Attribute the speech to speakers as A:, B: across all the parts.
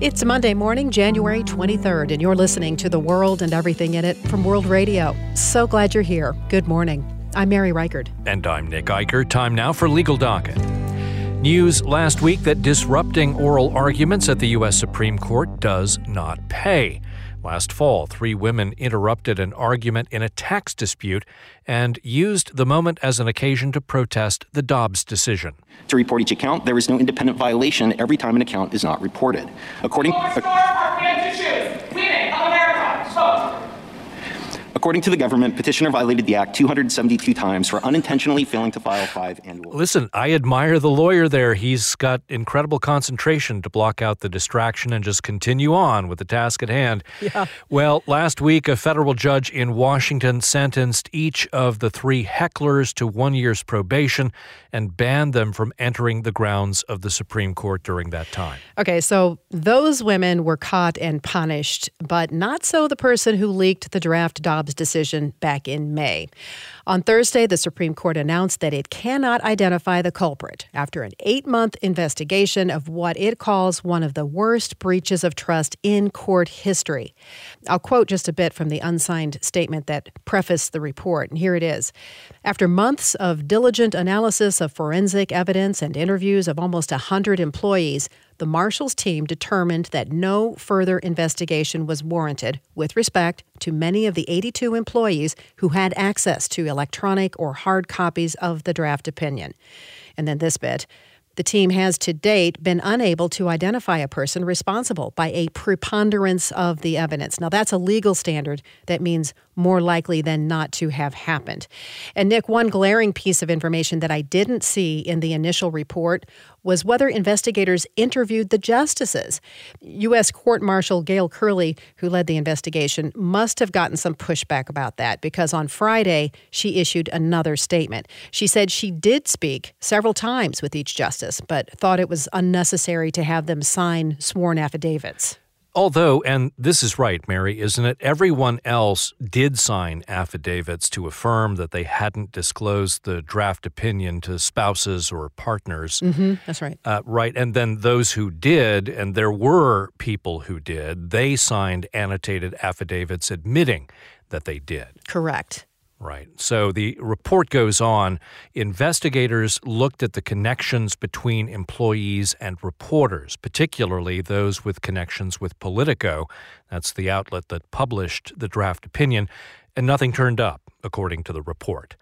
A: It's Monday morning, January 23rd, and you're listening to The World and Everything in It from World Radio. So glad you're here. Good morning. I'm Mary Reichert.
B: And I'm Nick Eicher. Time now for Legal Docket. News last week that disrupting oral arguments at the U.S. Supreme Court does not pay. Last fall, 3 women interrupted an argument in a tax dispute and used the moment as an occasion to protest the Dobbs decision.
C: To report each account, there is no independent violation every time an account is not reported. According to the government, petitioner violated the Act 272 times for unintentionally failing to file 5 annual...
B: Listen, I admire the lawyer there. He's got incredible concentration to block out the distraction and just continue on with the task at hand.
A: Yeah.
B: Well, last week, a federal judge in Washington sentenced each of the 3 hecklers to 1 year's probation and banned them from entering the grounds of the Supreme Court during that time.
A: Okay, so those women were caught and punished, but not so the person who leaked the draft Dobbs decision back in May. On Thursday, the Supreme Court announced that it cannot identify the culprit after an 8-month investigation of what it calls one of the worst breaches of trust in court history. I'll quote just a bit from the unsigned statement that prefaced the report, and here it is. After months of diligent analysis of forensic evidence and interviews of almost 100 employees, the Marshals team determined that no further investigation was warranted with respect to many of the 82 employees who had access to electronic or hard copies of the draft opinion. And then this bit. The team has to date been unable to identify a person responsible by a preponderance of the evidence. Now, that's a legal standard that means more likely than not to have happened. And Nick, one glaring piece of information that I didn't see in the initial report was whether investigators interviewed the justices. U.S. Court Marshal Gail Curley, who led the investigation, must have gotten some pushback about that because on Friday, she issued another statement. She said she did speak several times with each justice, but thought it was unnecessary to have them sign sworn affidavits.
B: Although, and this is right, Mary, isn't it? Everyone else did sign affidavits to affirm that they hadn't disclosed the draft opinion to spouses or partners.
A: Mm-hmm, that's right.
B: Right. And then those who did, and there were people who did, they signed annotated affidavits admitting that they did.
A: Correct.
B: Right. So the report goes on. Investigators looked at the connections between employees and reporters, particularly those with connections with Politico. That's the outlet that published the draft opinion, and nothing turned up, according to the report.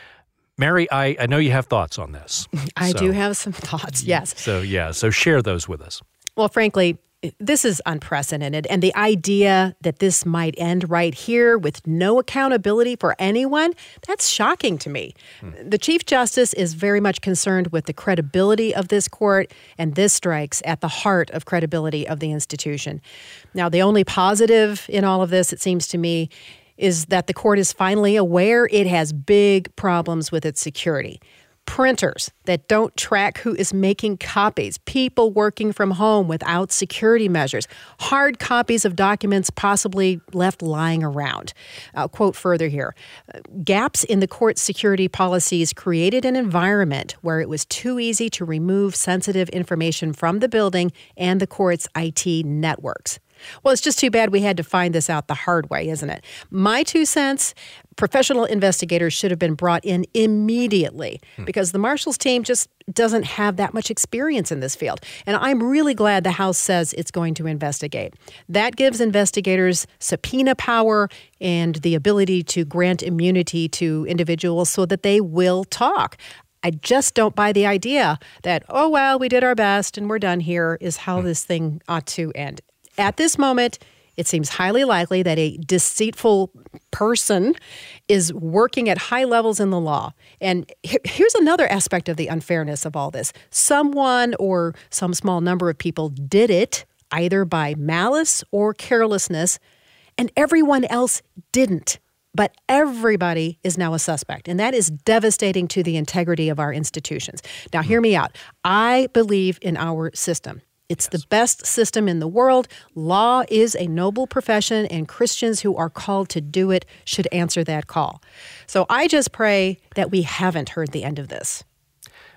B: Mary, I know you have thoughts on this.
A: I do have some thoughts, yes.
B: So share those with us.
A: Well, frankly, this is unprecedented, and the idea that this might end right here with no accountability for anyone, that's shocking to me. The Chief Justice is very much concerned with the credibility of this court, and this strikes at the heart of credibility of the institution. Now, the only positive in all of this, it seems to me, is that the court is finally aware it has big problems with its security. Printers that don't track who is making copies, people working from home without security measures, hard copies of documents possibly left lying around. I'll quote further here. Gaps in the court's security policies created an environment where it was too easy to remove sensitive information from the building and the court's IT networks. Well, it's just too bad we had to find this out the hard way, isn't it? My 2 cents, professional investigators should have been brought in immediately because the Marshals team just doesn't have that much experience in this field. And I'm really glad the House says it's going to investigate. That gives investigators subpoena power and the ability to grant immunity to individuals so that they will talk. I just don't buy the idea that, oh, well, we did our best and we're done here is how this thing ought to end. At this moment, it seems highly likely that a deceitful person is working at high levels in the law. And here's another aspect of the unfairness of all this. Someone or some small number of people did it, either by malice or carelessness, and everyone else didn't. But everybody is now a suspect, and that is devastating to the integrity of our institutions. Now, hear me out. I believe in our system. It's the best system in the world. Law is a noble profession, and Christians who are called to do it should answer that call. So I just pray that we haven't heard the end of this.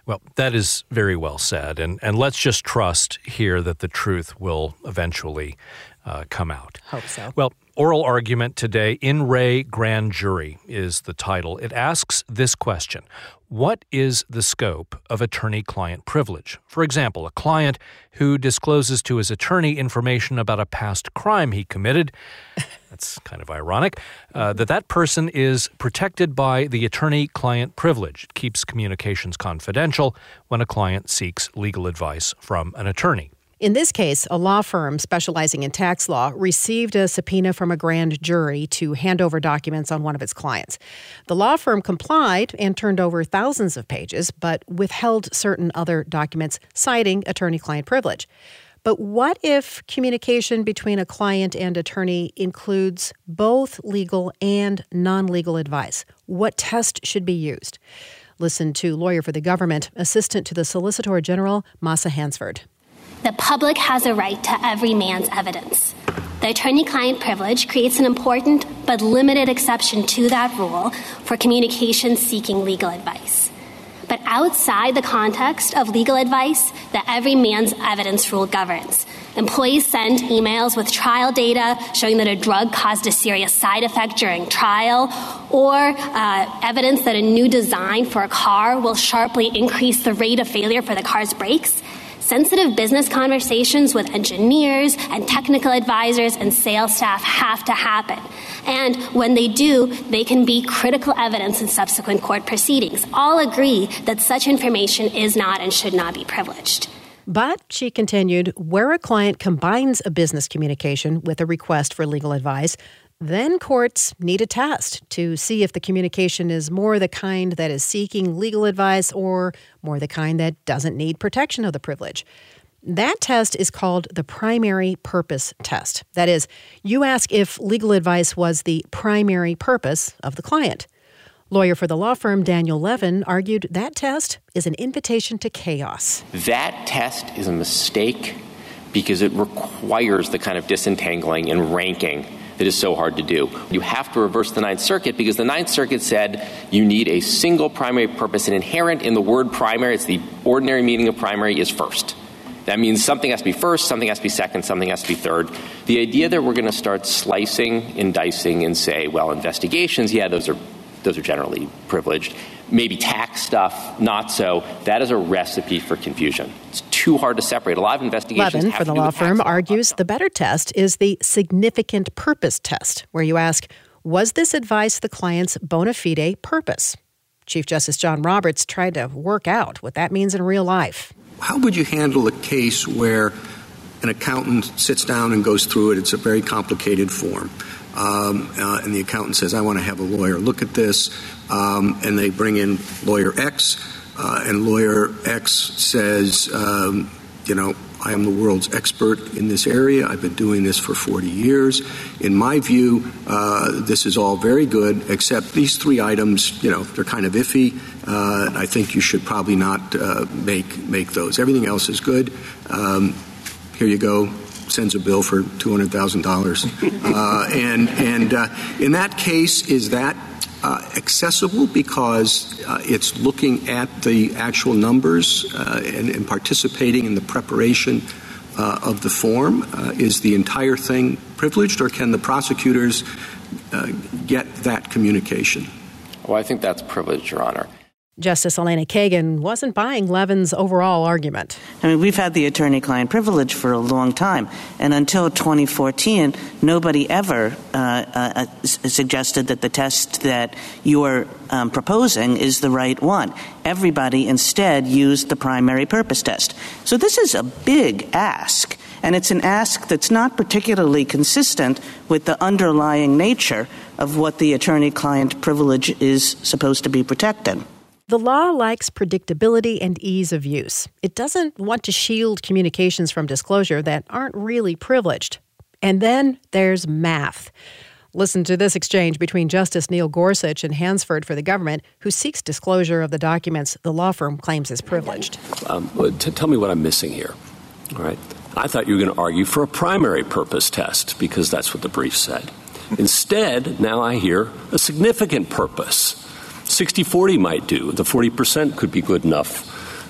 B: Well, that is very well said. And let's just trust here that the truth will eventually come out.
A: Hope so.
B: Well, oral argument today, In Re Grand Jury is the title. It asks this question: what is the scope of attorney-client privilege? For example, a client who discloses to his attorney information about a past crime he committed, that's kind of ironic, that person is protected by the attorney-client privilege. It keeps communications confidential when a client seeks legal advice from an attorney.
A: In this case, a law firm specializing in tax law received a subpoena from a grand jury to hand over documents on one of its clients. The law firm complied and turned over thousands of pages, but withheld certain other documents, citing attorney-client privilege. But what if communication between a client and attorney includes both legal and non-legal advice? What test should be used? Listen to lawyer for the government, assistant to the Solicitor General, Masa Hansford.
D: The public has a right to every man's evidence. The attorney-client privilege creates an important but limited exception to that rule for communications seeking legal advice. But outside the context of legal advice, the every man's evidence rule governs. Employees send emails with trial data showing that a drug caused a serious side effect during trial, or evidence that a new design for a car will sharply increase the rate of failure for the car's brakes. Sensitive business conversations with engineers and technical advisors and sales staff have to happen. And when they do, they can be critical evidence in subsequent court proceedings. All agree that such information is not and should not be privileged.
A: But, she continued, where a client combines a business communication with a request for legal advice, then courts need a test to see if the communication is more the kind that is seeking legal advice or more the kind that doesn't need protection of the privilege. That test is called the primary purpose test. That is, you ask if legal advice was the primary purpose of the client. Lawyer for the law firm Daniel Levin argued that test is an invitation to chaos.
E: That test is a mistake because it requires the kind of disentangling and ranking that is so hard to do. You have to reverse the Ninth Circuit because the Ninth Circuit said you need a single primary purpose, and inherent in the word primary, it's the ordinary meaning of primary, is first. That means something has to be first, something has to be second, something has to be third. The idea that we're going to start slicing and dicing and say, well, investigations, yeah, those are generally privileged. Maybe tax stuff, not so. That is a recipe for confusion. It's too hard to separate. A lot of investigations
A: Levin, for the law firm, argues the better test is the significant purpose test, where you ask, was this advice the client's bona fide purpose? Chief Justice John Roberts tried to work out what that means in real life.
F: How would you handle a case where an accountant sits down and goes through it? It's a very complicated form. And the accountant says, I want to have a lawyer look at this. And they bring in lawyer X, and lawyer X says, I am the world's expert in this area. I've been doing this for 40 years. In my view, this is all very good, except these three items, they're kind of iffy. I think you should probably not make those. Everything else is good. Here you go. Sends a bill for $200,000. And in that case, is that accessible because it's looking at the actual numbers and participating in the preparation of the form? Is the entire thing privileged, or can the prosecutors get that communication?
E: Well, I think that's privileged, Your Honor.
A: Justice Elena Kagan wasn't buying Levin's overall argument.
G: I mean, we've had the attorney-client privilege for a long time, and until 2014, nobody ever suggested that the test that you're proposing is the right one. Everybody instead used the primary purpose test. So this is a big ask, and it's an ask that's not particularly consistent with the underlying nature of what the attorney-client privilege is supposed to be protecting.
A: The law likes predictability and ease of use. It doesn't want to shield communications from disclosure that aren't really privileged. And then there's math. Listen to this exchange between Justice Neil Gorsuch and Hansford for the government, who seeks disclosure of the documents the law firm claims is privileged.
H: Tell me what I'm missing here. All right. I thought you were going to argue for a primary purpose test because that's what the brief said. Instead, now I hear a significant purpose. 60-40 might do. The 40% could be good enough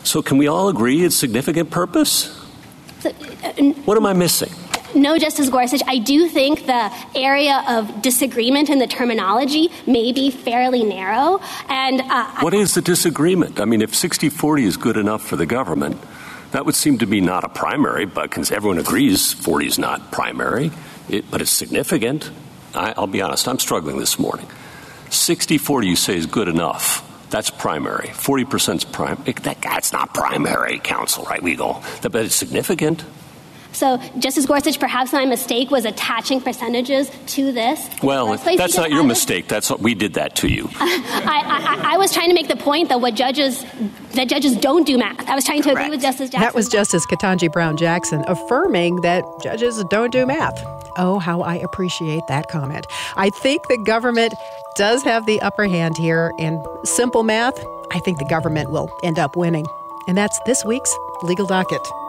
H: So can we all agree it's significant purpose? What am I missing?
D: No, Justice Gorsuch, I do think the area of disagreement in the terminology may be fairly narrow. And
H: what is the disagreement? I mean, if 60-40 is good enough for the government, that would seem to be not a primary, but because everyone agrees 40 is not primary, but it's significant. I'll be honest, I'm struggling this morning. 60-40 you say is good enough. That's primary. 40% is primary. That's not primary, counsel, right? But it's significant.
D: So, Justice Gorsuch, perhaps my mistake was attaching percentages to this.
H: Well, that's not your mistake. We did that to you.
D: I was trying to make the point that judges don't do math. I was trying to agree with Justice Jackson.
A: That was Justice Ketanji Brown Jackson affirming that judges don't do math. Oh, how I appreciate that comment. I think the government does have the upper hand here, and simple math, I think the government will end up winning. And that's this week's Legal Docket.